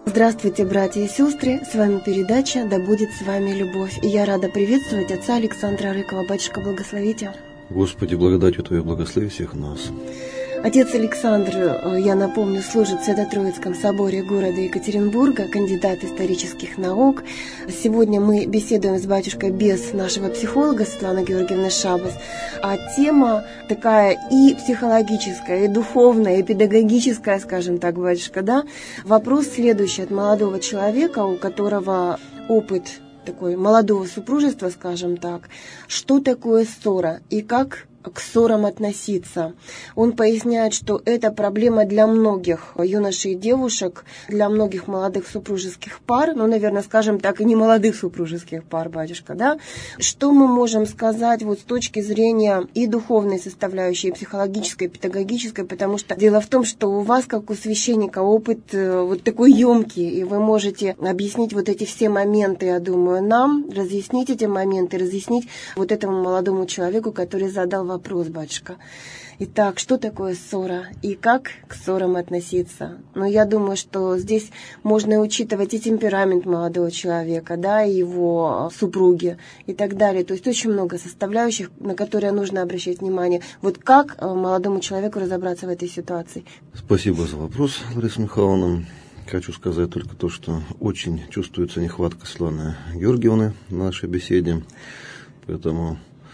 Здравствуйте, братья и сестры! С вами передача «Да будет с вами любовь». И я рада приветствовать отца Александра Рыкова. Батюшка, благословите. Господи, благодатью Твою благослови всех нас. Отец Александр, я напомню, служит в Свято-Троицком соборе города Екатеринбурга, кандидат исторических наук. Сегодня мы беседуем с батюшкой без нашего психолога Светланы Георгиевны Шабас. А тема такая и психологическая, и духовная, и педагогическая, скажем так, батюшка, да? Вопрос следующий от молодого человека, у которого опыт такой молодого супружества, скажем так. Что такое ссора и как к ссорам относиться? Он поясняет, что это проблема для многих юношей и девушек, для многих молодых супружеских пар, наверное, скажем так, и не молодых супружеских пар, батюшка, да? Что мы можем сказать с точки зрения и духовной составляющей, и психологической, и педагогической, потому что дело в том, что у вас, как у священника, опыт такой емкий, и вы можете объяснить эти все моменты, я думаю, нам, разъяснить эти моменты, разъяснить этому молодому человеку, который задал вопрос, батюшка. Итак, что такое ссора и как к ссорам относиться? Я думаю, что здесь можно учитывать и темперамент молодого человека, да, и его супруги и так далее. То есть очень много составляющих, на которые нужно обращать внимание. Как молодому человеку разобраться в этой ситуации? Спасибо за вопрос, Лариса Михайловна. Хочу сказать только то, что очень чувствуется нехватка Светланы Георгиевны в нашей беседе, поэтому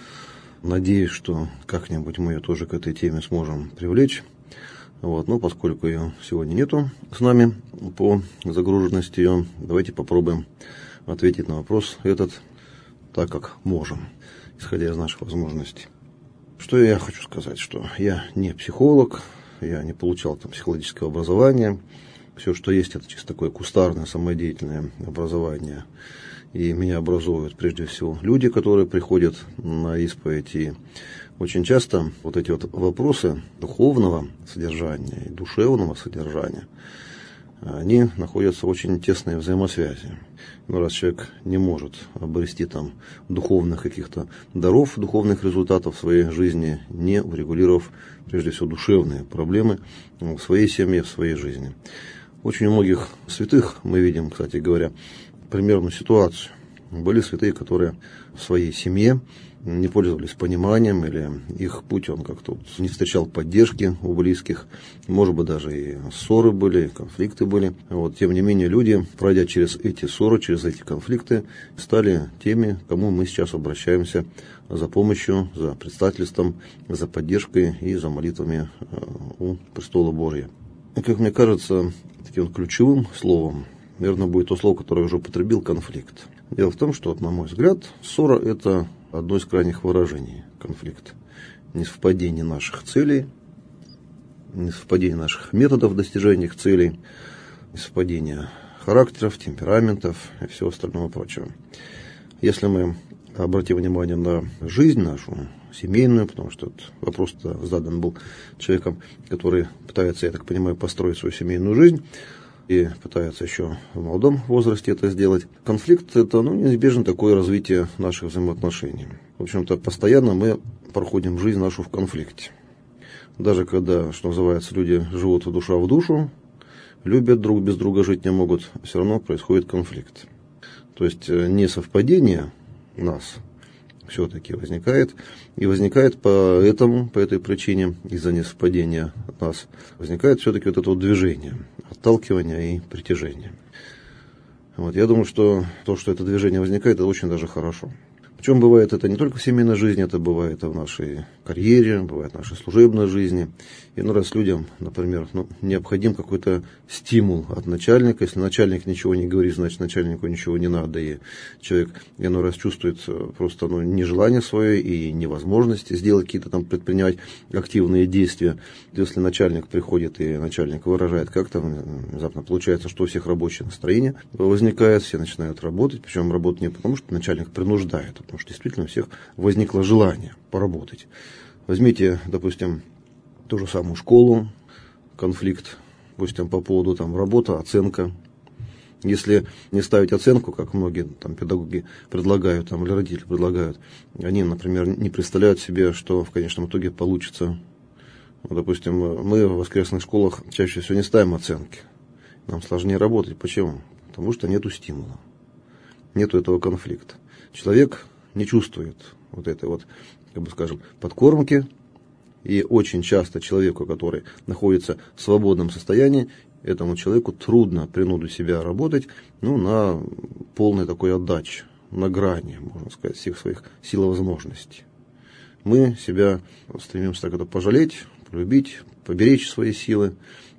надеюсь, что как-нибудь мы ее тоже к этой теме сможем привлечь. Поскольку ее сегодня нету с нами по загруженности ее, давайте попробуем ответить на вопрос этот так, как можем, исходя из наших возможностей. Что я хочу сказать, что я не психолог, я не получал психологического образования. Все, что есть, это чисто такое кустарное, самодеятельное образование. И меня образуют прежде всего люди, которые приходят на исповедь. И очень часто эти вопросы духовного содержания и душевного содержания, они находятся в очень тесной взаимосвязи. Раз человек не может обрести духовных каких-то даров, духовных результатов в своей жизни, не урегулировав прежде всего душевные проблемы в своей семье, в своей жизни. Очень у многих святых мы видим, кстати говоря, примерную ситуацию. Были святые, которые в своей семье не пользовались пониманием, или их путь, он как-то не встречал поддержки у близких. Может быть, даже и ссоры были, и конфликты были. Тем не менее, люди, пройдя через эти ссоры, через эти конфликты, стали теми, к кому мы сейчас обращаемся за помощью, за предстательством, за поддержкой и за молитвами у престола Божия. И, как мне кажется, таким ключевым словом, наверное, будет то слово, которое я уже употребил, конфликт. Дело в том, что, на мой взгляд, ссора – это одно из крайних выражений конфликта. Несовпадение наших целей, несовпадение наших методов достижения их целей, несовпадение характеров, темпераментов и всего остального прочего. Если мы обратим внимание на жизнь нашу, семейную, потому что этот вопрос задан был человеком, который пытается, я так понимаю, построить свою семейную жизнь, и пытается еще в молодом возрасте это сделать. Конфликт – это неизбежно такое развитие наших взаимоотношений. В общем-то, постоянно мы проходим жизнь нашу в конфликте. Даже когда, что называется, люди живут душа в душу, любят друг без друга жить не могут, все равно происходит конфликт. То есть несовпадение нас все-таки возникает. И возникает по этой причине, из-за несовпадения нас, возникает все-таки это движение, отталкивание и притяжение. Я думаю, что то, что это движение возникает, это очень даже хорошо. Причем бывает это не только в семейной жизни, это бывает и в нашей карьере, бывает в нашей служебной жизни. И раз людям, например, необходим какой-то стимул от начальника. Если начальник ничего не говорит, значит начальнику ничего не надо. И человек иной раз чувствует просто нежелание свое и невозможность сделать какие-то предпринять активные действия. Если начальник приходит и начальник выражает как-то, внезапно получается, что у всех рабочее настроение возникает, все начинают работать. Причем работать не потому, что начальник принуждает, а потому что действительно у всех возникло желание поработать. Возьмите, допустим, ту же самую школу, конфликт, допустим, по поводу работа, оценка. Если не ставить оценку, как многие педагоги предлагают, или родители предлагают, они, например, не представляют себе, что в конечном итоге получится. Допустим, мы в воскресных школах чаще всего не ставим оценки. нам сложнее работать. Почему? Потому что нету стимула, нету этого конфликта. Человек не чувствует вот этой вот, как бы скажем, подкормки, и очень часто человеку, который находится в свободном состоянии, этому человеку трудно принудить себя работать, на полной такой отдаче, на грани, можно сказать, всех своих сил и возможностей. Мы себя стремимся так это пожалеть, полюбить, поберечь свои силы,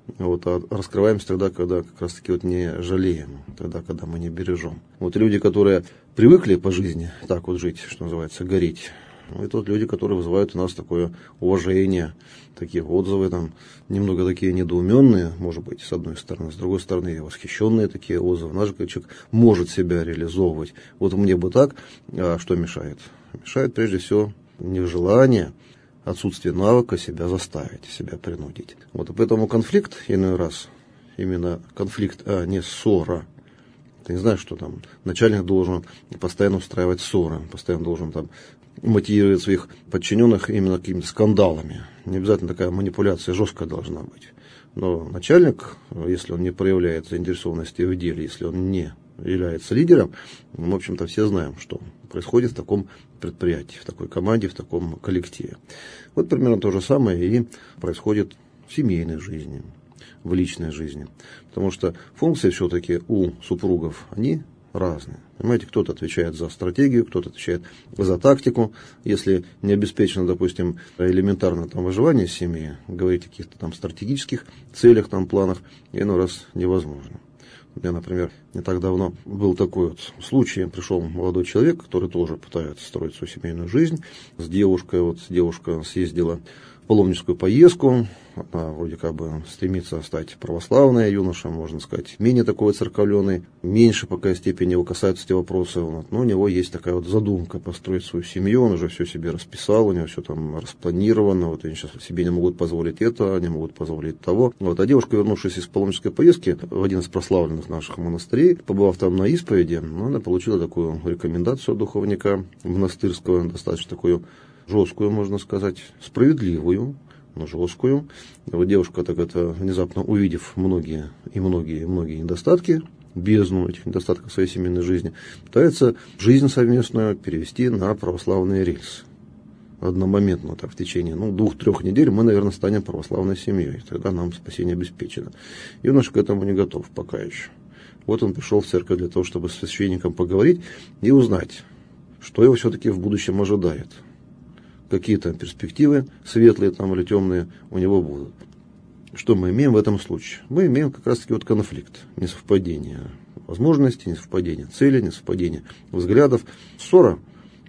а раскрываемся тогда, когда как раз таки не жалеем, тогда, когда мы не бережем. Люди, которые привыкли по жизни так вот жить, что называется, гореть, это люди, которые вызывают у нас такое уважение, такие отзывы, немного такие недоуменные, может быть, с одной стороны, с другой стороны, и восхищенные такие отзывы. Наш человек может себя реализовывать. Мне бы так, а что мешает? Мешает прежде всего нежелание, отсутствие навыка себя заставить, себя принудить. И поэтому конфликт иной раз, именно конфликт, а не ссора. Ты не знаешь, что начальник должен постоянно устраивать ссоры, постоянно должен мотивировать своих подчиненных именно какими-то скандалами. Не обязательно такая манипуляция жесткая должна быть. Но начальник, если он не проявляет заинтересованности в деле, если он не является лидером, мы, в общем-то, все знаем, что происходит в таком предприятии, в такой команде, в таком коллективе. Примерно то же самое и происходит в семейной жизни, в личной жизни. Потому что функции все-таки у супругов, они разные. Понимаете, кто-то отвечает за стратегию, кто-то отвечает за тактику. Если не обеспечено, допустим, элементарно выживание семьи, говорить о каких-то стратегических целях, планах, иной раз невозможно. У меня, например, не так давно был такой случай. Пришел молодой человек, который тоже пытается строить свою семейную жизнь с девушкой. Девушка съездила в паломническую поездку. Она вроде стремится стать православной, юноша, можно сказать, менее такой церковленый, меньше по какой степени его касаются эти вопросы. Но у него есть такая задумка построить свою семью, он уже все себе расписал, у него все распланировано, они сейчас себе не могут позволить это, не могут позволить того. А девушка, вернувшись из паломнической поездки в один из прославленных наших монастырей, побывав там на исповеди, она получила такую рекомендацию от духовника монастырского, достаточно такую жесткую, можно сказать, справедливую, но жесткую. Девушка, внезапно увидев многие недостатки, бездну этих недостатков в своей семейной жизни, пытается жизнь совместную перевести на православные рельсы. Одномоментно, в течение 2-3 недель мы, наверное, станем православной семьей. Тогда нам спасение обеспечено. Юноша к этому не готов пока еще. Он пришел в церковь для того, чтобы с священником поговорить и узнать, что его все-таки в будущем ожидает. Какие-то перспективы, светлые или темные, у него будут. Что мы имеем в этом случае? Мы имеем как раз-таки конфликт, несовпадение возможностей, несовпадение целей, несовпадение взглядов. Ссора.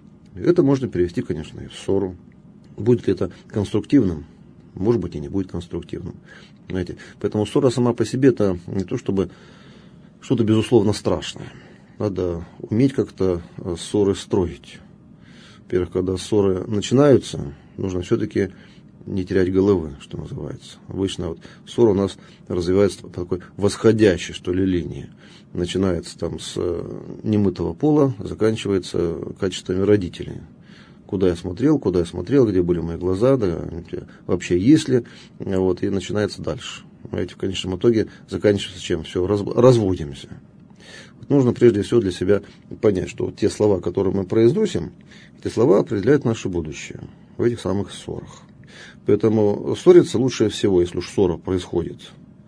Это можно перевести, конечно, и в ссору. Будет ли это конструктивным? Может быть, и не будет конструктивным. Знаете? Поэтому ссора сама по себе это не то чтобы что-то безусловно страшное. Надо уметь как-то ссоры строить. Во-первых, когда ссоры начинаются, нужно все-таки не терять головы, что называется. Обычно ссора у нас развивается по такой восходящей, линии. Начинается с немытого пола, заканчивается качествами родителей. Куда я смотрел, где были мои глаза, вообще есть ли, и начинается дальше. В конечном итоге заканчивается чем? Все, разводимся. Нужно прежде всего для себя понять, что те слова, которые мы произносим, эти слова определяют наше будущее в этих самых ссорах. Поэтому ссориться лучше всего, если уж ссора происходит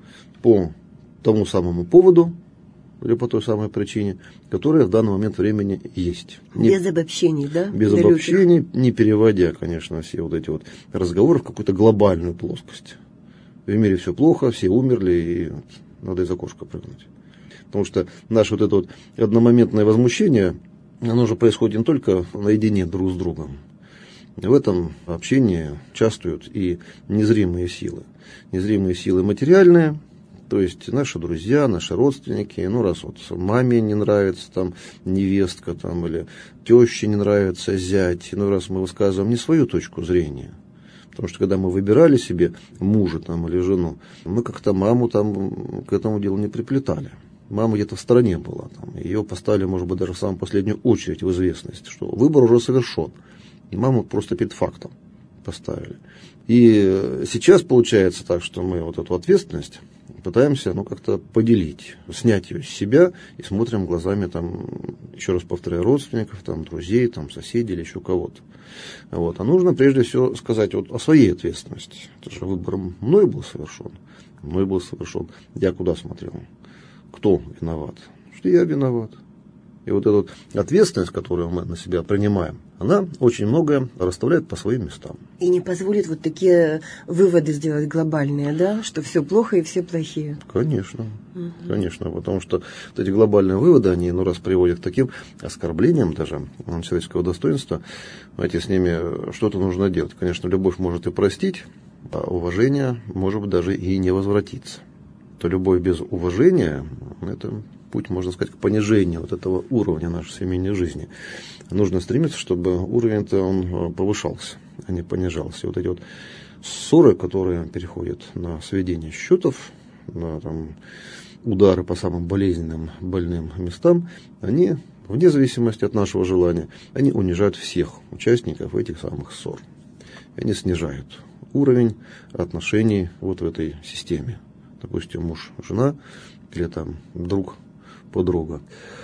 по тому самому поводу или по той самой причине, которая в данный момент времени есть. Без обобщений, да? Без обобщений, не переводя, конечно, все эти разговоры в какую-то глобальную плоскость. В мире все плохо, все умерли, и надо из окошка прыгнуть. Потому что наше это одномоментное возмущение, оно же происходит не только наедине друг с другом. В этом общении участвуют и незримые силы. Незримые силы материальные, то есть наши друзья, наши родственники. Раз маме не нравится невестка или теще не нравится зять, иной раз мы высказываем не свою точку зрения. Потому что когда мы выбирали себе мужа или жену, мы как-то маму к этому делу не приплетали. Мама где-то в стороне была. Ее поставили, может быть, даже в самую последнюю очередь в известность, что выбор уже совершен. И маму просто перед фактом поставили. И сейчас получается так, что мы эту ответственность пытаемся как-то поделить, снять ее с себя и смотрим глазами, еще раз повторяю, родственников, друзей, соседей или еще кого-то. А нужно прежде всего сказать о своей ответственности. Это же выбор мной был совершен. Я куда смотрел? Кто виноват? Что я виноват. И эта ответственность, которую мы на себя принимаем, она очень многое расставляет по своим местам. И не позволит такие выводы сделать глобальные, да? Что все плохо и все плохие. Конечно. Конечно, потому что эти глобальные выводы, они раз приводят к таким оскорблениям даже человеческого достоинства. С ними что-то нужно делать. Конечно, любовь может и простить, а уважение может быть даже и не возвратиться. То любовь без уважения – это путь, можно сказать, к понижению этого уровня нашей семейной жизни. Нужно стремиться, чтобы уровень-то он повышался, а не понижался. И эти ссоры, которые переходят на сведение счетов, на удары по самым болезненным, больным местам, они, вне зависимости от нашего желания, они унижают всех участников этих самых ссор. И они снижают уровень отношений в этой системе. Допустим, муж-жена или друг подруга.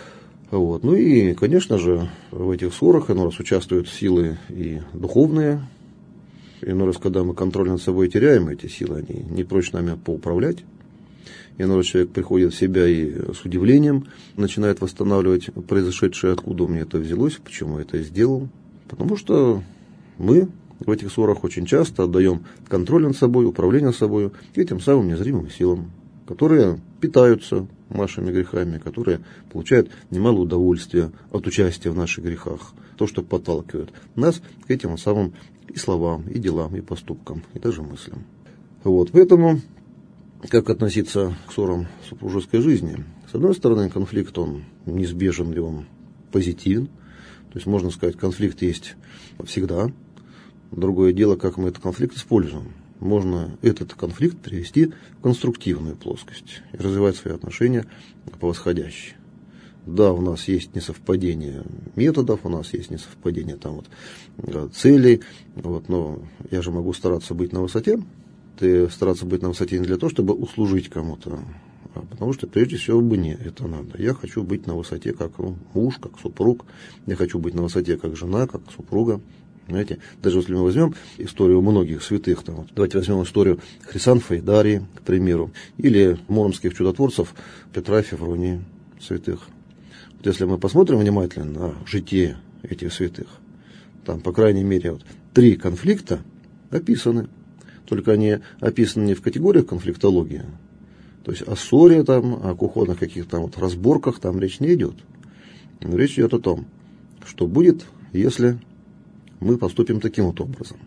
И, конечно же, в этих ссорах иной раз участвуют силы и духовные. Иной раз, когда мы контроль над собой теряем, эти силы, они не прочь нами поуправлять. Иной раз человек приходит в себя и с удивлением начинает восстанавливать произошедшее, откуда у меня это взялось, почему я это сделал. Потому что мы в этих ссорах очень часто отдаем контроль над собой, управление собой этим самым незримым силам, которые питаются нашими грехами, которые получают немало удовольствия от участия в наших грехах. То, что подталкивает нас к этим самым и словам, и делам, и поступкам, и даже мыслям. Поэтому, как относиться к ссорам в супружеской жизни? С одной стороны, конфликт, он неизбежен ли он позитивен. То есть, можно сказать, конфликт есть всегда. Другое дело, как мы этот конфликт используем. Можно этот конфликт перевести в конструктивную плоскость и развивать свои отношения по восходящей. Да, у нас есть несовпадение методов, у нас есть несовпадение целей, но я же могу стараться быть на высоте. Ты стараться быть на высоте не для того, чтобы услужить кому-то, а потому что прежде всего мне это надо. Я хочу быть на высоте как муж, как супруг, я хочу быть на высоте как жена, как супруга. Знаете, даже если мы возьмем историю многих святых, давайте возьмем историю Хрисанфа и Дарьи, к примеру, или муромских чудотворцев Петра и Февронии, святых. Если мы посмотрим внимательно на житие этих святых, там, по крайней мере, 3 конфликта описаны, только они описаны не в категориях конфликтологии, то есть о ссоре, о кухонных каких-то разборках там речь не идет. Но речь идет о том, что будет, если мы поступим таким образом.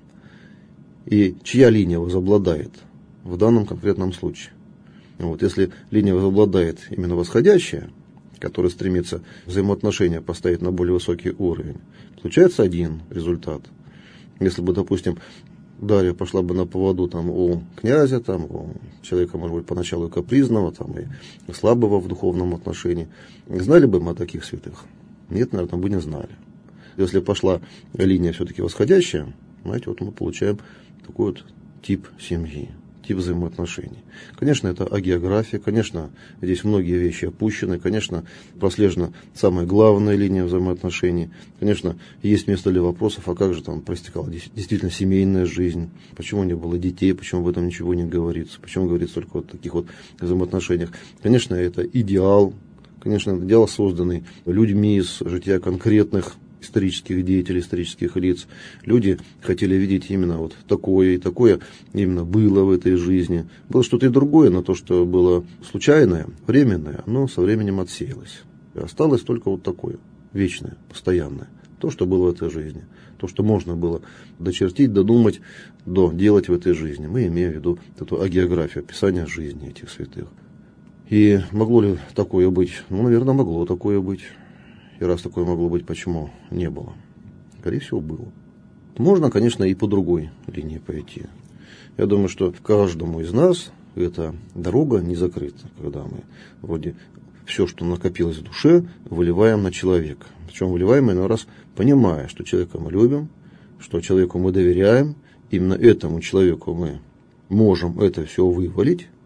И чья линия возобладает в данном конкретном случае. Если линия возобладает именно восходящая, которая стремится взаимоотношения поставить на более высокий уровень, получается один результат. Если бы, допустим, Дарья пошла бы на поводу у князя, у человека, может быть, поначалу капризного, и слабого в духовном отношении, знали бы мы о таких святых? Нет, наверное, мы не знали. Если пошла линия все-таки восходящая, мы получаем такой тип семьи, тип взаимоотношений. Конечно, это агеография, конечно, здесь многие вещи опущены, конечно, прослежена самая главная линия взаимоотношений. Конечно, есть место для вопросов, а как же проистекала действительно семейная жизнь, почему не было детей, почему об этом ничего не говорится, почему говорится только о таких взаимоотношениях. Конечно, это идеал, конечно, это идеал, созданный людьми из жития конкретных исторических деятелей, исторических лиц. Люди хотели видеть именно такое, и такое именно было в этой жизни. Было что-то и другое, но то, что было случайное, временное, оно со временем отсеялось. И осталось только такое, вечное, постоянное. То, что было в этой жизни. То, что можно было дочертить, додумать, доделать в этой жизни. Мы имеем в виду эту агеографию, описание жизни этих святых. И могло ли такое быть? Наверное, могло такое быть. И раз такое могло быть, почему не было? Скорее всего, было. Можно, конечно, и по другой линии пойти. Я думаю, что каждому из нас эта дорога не закрыта, когда мы вроде все, что накопилось в душе, выливаем на человека. Причем выливаем иной раз, понимая, что человека мы любим, что человеку мы доверяем, именно этому человеку мы можем это все вывалить,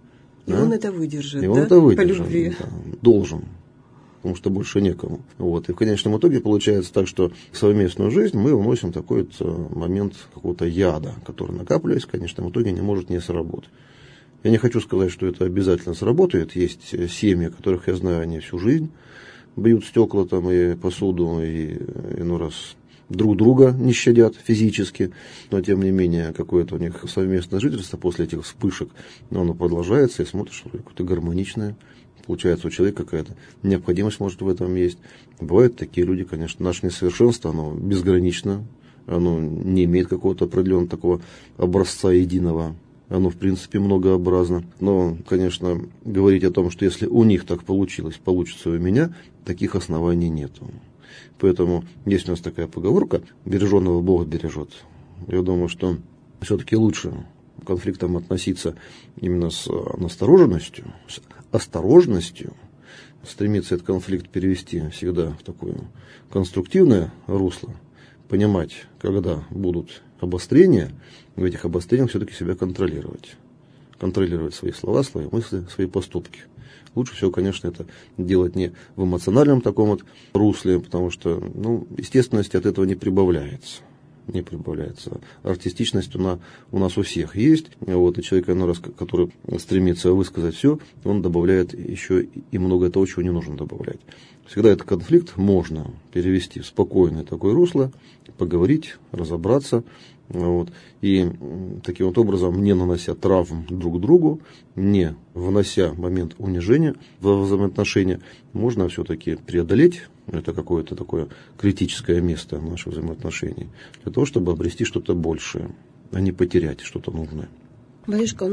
И он это выдержит, и он это выдержит, по любви. Да, должен, потому что больше некому. Вот. И в конечном итоге получается так, что в совместную жизнь мы вносим такой вот момент какого-то яда, который, накапливаясь, в конечном итоге не может не сработать. Я не хочу сказать, что это обязательно сработает. Есть семьи, которых я знаю, они всю жизнь бьют стекла там и посуду, и иной раз друг друга не щадят физически, но тем не менее какое-то у них совместное жительство после этих вспышек, но оно продолжается, и смотришь, какое-то гармоничное. Получается, у человека какая-то необходимость, может, в этом есть. Бывают такие люди, конечно. Наше несовершенство, оно безгранично, оно не имеет какого-то определенного такого образца единого. Оно, в принципе, многообразно. Но, конечно, говорить о том, что если у них так получилось, получится у меня, таких оснований нету. Поэтому есть у нас такая поговорка: береженного Бог бережет. Я думаю, что все-таки лучше к конфликтам относиться именно с настороженностью, с осторожностью, стремиться этот конфликт перевести всегда в такое конструктивное русло, понимать, когда будут обострения, в этих обострениях все-таки себя контролировать. Контролировать свои слова, свои мысли, свои поступки. Лучше всего, конечно, это делать не в эмоциональном таком вот русле, потому что, естественность от этого не прибавляется. Не прибавляется. Артистичность у нас у всех есть. Вот, и человек, который стремится высказать все, он добавляет еще и много того, чего не нужно добавлять. Всегда этот конфликт можно перевести в спокойное такое русло, поговорить, разобраться. Вот, и таким вот образом, не нанося травм друг другу, не внося момент унижения в взаимоотношения, можно все-таки преодолеть это какое-то такое критическое место наших взаимоотношений, для того, чтобы обрести что-то большее, а не потерять что-то нужное. Батюшка,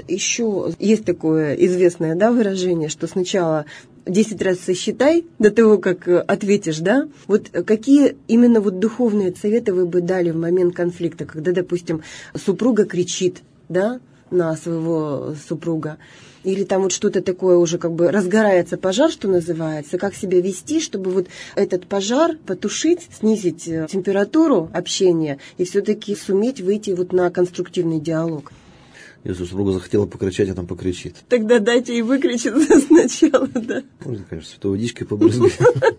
еще есть такое известное, выражение, что сначала 10 раз сосчитай до того, как ответишь, да? Вот какие именно духовные советы вы бы дали в момент конфликта, когда, допустим, супруга кричит, да, на своего супруга, или там что-то такое уже разгорается пожар, что называется, как себя вести, чтобы этот пожар потушить, снизить температуру общения и все-таки суметь выйти на конструктивный диалог? Если супруга захотела покричать, она покричит. Тогда дайте ей выкричиться сначала, да. Можно, конечно, святой водичкой побрызгать.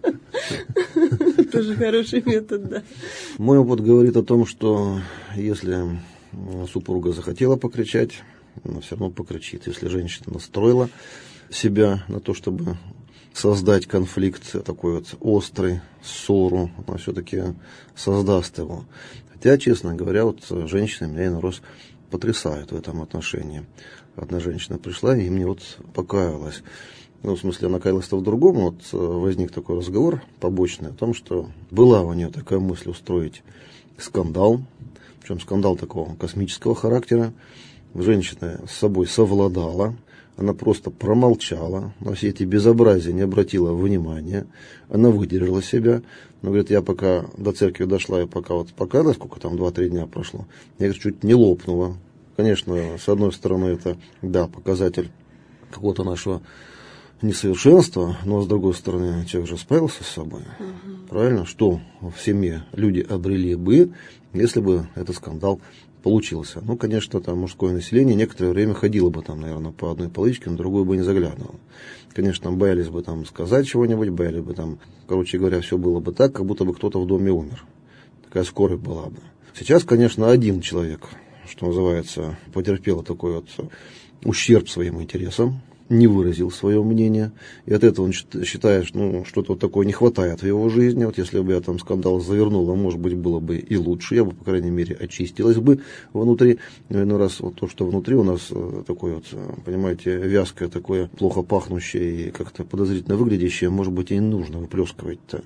Тоже хороший метод, да. Мой опыт говорит о том, что если супруга захотела покричать, она все равно покричит. Если женщина настроила себя на то, чтобы создать конфликт такой острый, ссору, она все-таки создаст его. Хотя, честно говоря, женщины меня иной раз потрясают в этом отношении. Одна женщина пришла и мне покаялась. В смысле, она каялась-то в другом. Возник такой разговор побочный о том, что была у нее такая мысль устроить скандал. Причем скандал такого космического характера. Женщина с собой совладала. Она просто промолчала, на все эти безобразия не обратила внимания. Она выдержала себя. Она говорит, я пока до церкви дошла, и пока сколько там, 2-3 дня прошло, я чуть не лопнула. Конечно, с одной стороны, это, показатель какого-то нашего несовершенства, но с другой стороны, человек же справился с собой. Правильно? Что в семье люди обрели бы, если бы этот скандал получился. Конечно, там мужское население некоторое время ходило бы там, наверное, по одной полычке, на другую бы не заглядывало. Конечно, боялись бы там сказать чего-нибудь, боялись бы там, короче говоря, все было бы так, как будто бы кто-то в доме умер. Такая скорая была бы. Сейчас, конечно, один человек, что называется, потерпел такой ущерб своим интересам, не выразил свое мнение, и от этого он считает, что-то такое не хватает в его жизни. Если бы я там скандал завернула, может быть, было бы и лучше, я бы, по крайней мере, очистилась бы внутри. Но иной раз то, что внутри у нас такое понимаете, вязкое, такое плохо пахнущее и как-то подозрительно выглядящее, может быть, и не нужно выплескивать-то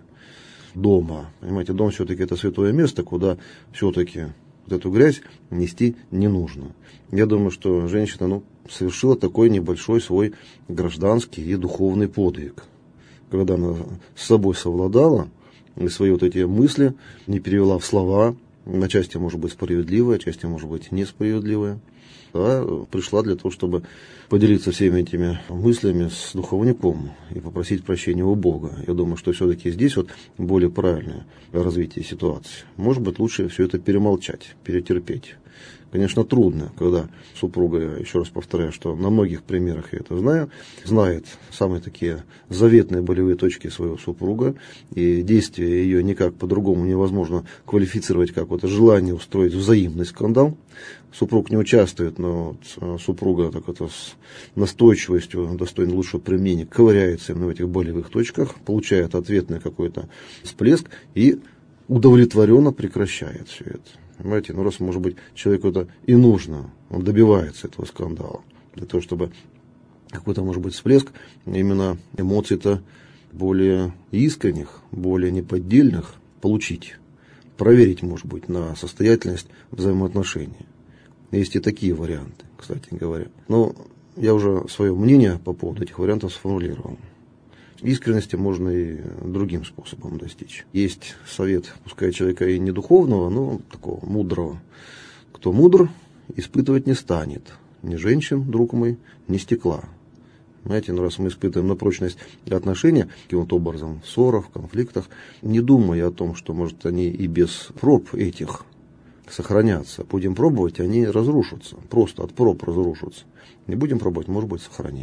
дома. Понимаете, дом все-таки это святое место, куда все-таки эту грязь нести не нужно. Я думаю, что женщина, совершила такой небольшой свой гражданский и духовный подвиг. Когда она с собой совладала, и свои эти мысли не перевела в слова, на части может быть справедливые, а части может быть несправедливые. а пришла для того, чтобы поделиться всеми этими мыслями с духовником и попросить прощения у Бога. Я думаю, что все-таки здесь вот более правильное развитие ситуации. Может быть, лучше все это перемолчать, перетерпеть. Конечно, трудно, когда супруга, еще раз повторяю, что на многих примерах я это знаю, знает самые такие заветные болевые точки своего супруга, и действия ее никак по-другому невозможно квалифицировать, как вот желание устроить взаимный скандал. Супруг не участвует, но вот супруга так это с настойчивостью, достойно лучшего применения, ковыряется именно в этих болевых точках, получает ответный какой-то всплеск и удовлетворенно прекращает все это. Понимаете, ну раз, может быть, человеку это и нужно, он добивается этого скандала, для того, чтобы какой-то, может быть, всплеск именно эмоций-то более искренних, более неподдельных получить, проверить, может быть, на состоятельность взаимоотношений. Есть и такие варианты, кстати говоря. Но я уже свое мнение по поводу этих вариантов сформулировал. Искренности можно и другим способом достичь. Есть совет, пускай человека и не духовного, но такого мудрого. Кто мудр, испытывать не станет ни женщин, друг мой, ни стекла. Знаете, ну раз мы испытываем на прочность отношения, каким-то образом в ссорах, в конфликтах, не думая о том, что, может, они и без проб этих сохранятся. Будем пробовать, они разрушатся. Просто от проб разрушатся. Не будем пробовать, может быть, сохраним.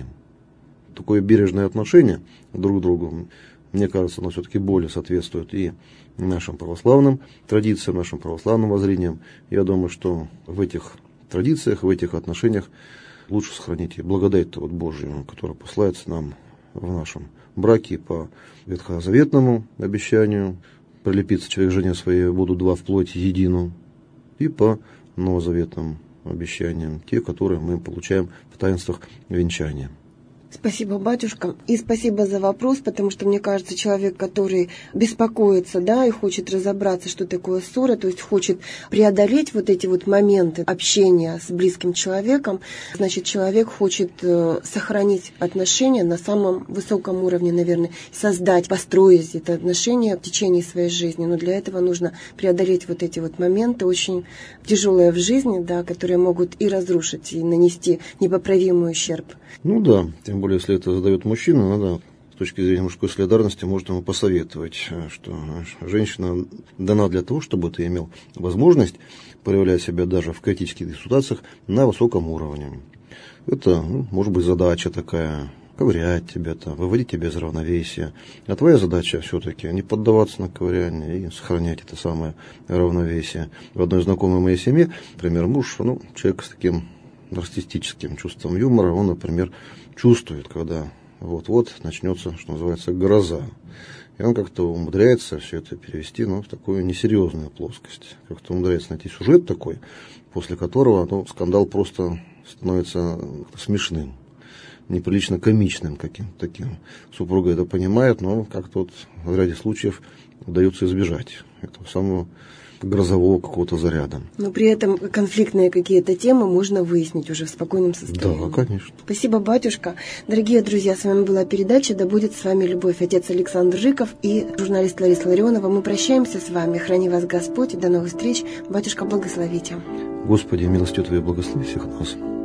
Такое бережное отношение друг к другу, мне кажется, оно все-таки более соответствует и нашим православным традициям, нашим православным воззрениям. Я думаю, что в этих традициях, в этих отношениях лучше сохранить и благодать-то вот Божию, которая посылается нам в нашем браке по ветхозаветному обещанию, прилепиться человек к жене своей, будут два в плоти едину, и по новозаветным обещаниям, те, которые мы получаем в таинствах венчания. Спасибо, батюшка. И спасибо за вопрос, потому что, мне кажется, человек, который беспокоится, да, и хочет разобраться, что такое ссора, то есть хочет преодолеть вот эти вот моменты общения с близким человеком, значит, человек хочет сохранить отношения на самом высоком уровне, наверное, создать, построить это отношение в течение своей жизни. Но для этого нужно преодолеть вот эти вот моменты, очень тяжелые в жизни, да, которые могут и разрушить, и нанести непоправимый ущерб. Ну да, тем более, если это задает мужчина, надо с точки зрения мужской солидарности, может ему посоветовать, что женщина дана для того, чтобы ты имел возможность проявлять себя даже в критических ситуациях на высоком уровне. Это, может быть, задача такая, ковырять тебя, выводить тебя из равновесия. А твоя задача все-таки не поддаваться на ковыряние и сохранять это самое равновесие. В одной знакомой моей семье, например, муж, человек с таким нарциссическим чувством юмора, он, например, чувствует, когда вот-вот начнется, что называется, гроза. И он как-то умудряется все это перевести в такую несерьезную плоскость. Как-то умудряется найти сюжет такой, после которого скандал просто становится смешным, неприлично комичным каким-то таким. Супруга это понимает, но как-то в ряде случаев удается избежать этого самого грозового какого-то заряда. Но при этом конфликтные какие-то темы можно выяснить уже в спокойном состоянии. Да, конечно. Спасибо, батюшка. Дорогие друзья, с вами была передача «Да будет с вами любовь». Отец Александр Рыков и журналист Лариса Ларионова. Мы прощаемся с вами. Храни вас Господь и до новых встреч. Батюшка, благословите. Господи, милостью Твоей благослови всех нас.